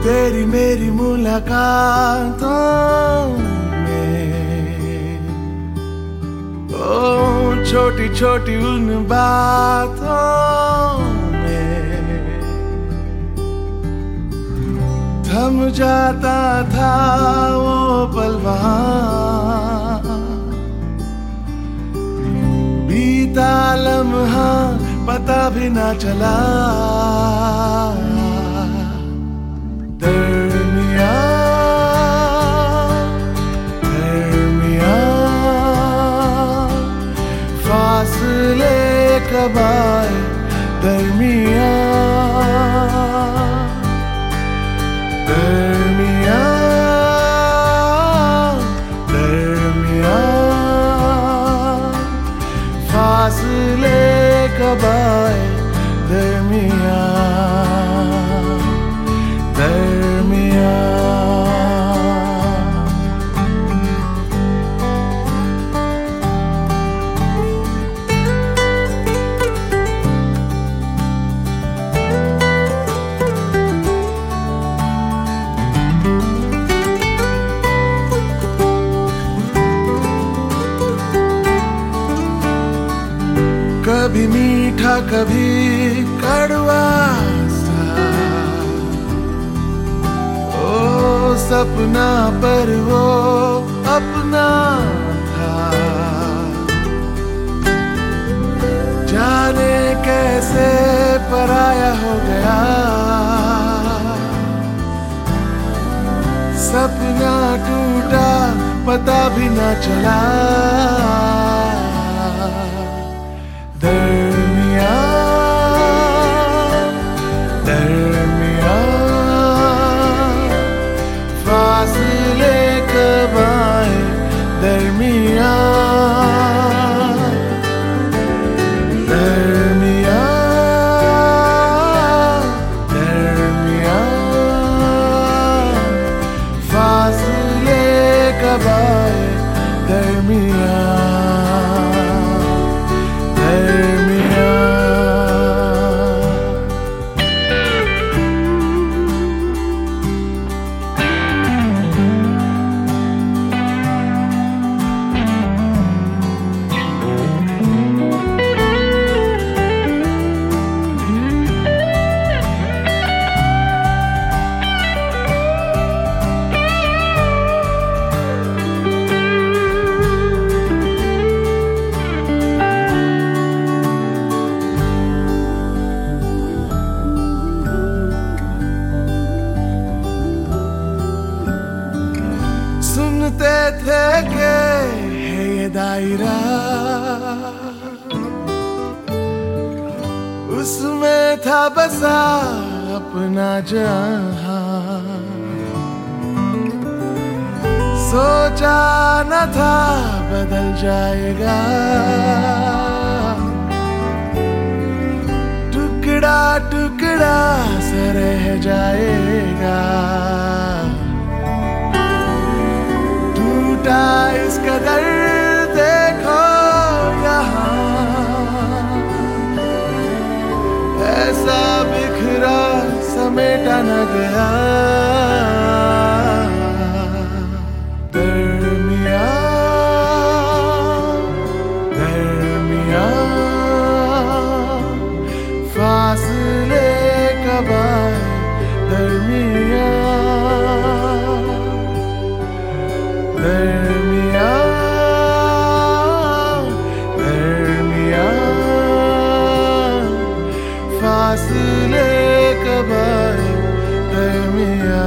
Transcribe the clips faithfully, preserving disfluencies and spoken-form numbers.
तेरी मेरी मुलाकातों में, ओ छोटी छोटी उन बातों में थम जाता था वो पल वहाँ, बीता लम्हा पता भी ना चला। दरमिया दरमिया फासले कब आए, दरमिया दरमिया दरमिया फासले कब आए, दरमिया दरमिया। कभी मीठा कभी कड़वा सा, ओ सपना पर वो अपना था, जाने कैसे पराया हो गया। सपना टूटा पता भी ना चला। दरमिया दरमिया फासले कब आए, दरमिया दरमिया दरमिया फासले कब आए, दरमिया सुनते थे कि है ये दायरा, उसमें था बसा अपना जहां। सोचा न था बदल जाएगा, टुकड़ा टुकड़ा सा रह जाएगा। इस कदर देखो यहाँ, ऐसा बिखरा समेटा न गया। दरमिया दरमिया फासले कब आए, दरमिया दरमिया दरमिया फासले कब आए, दरमिया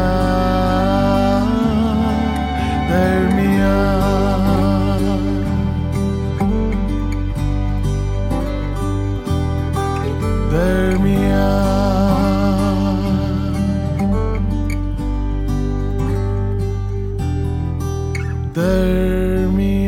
दरमिया दरमिया दरमिया।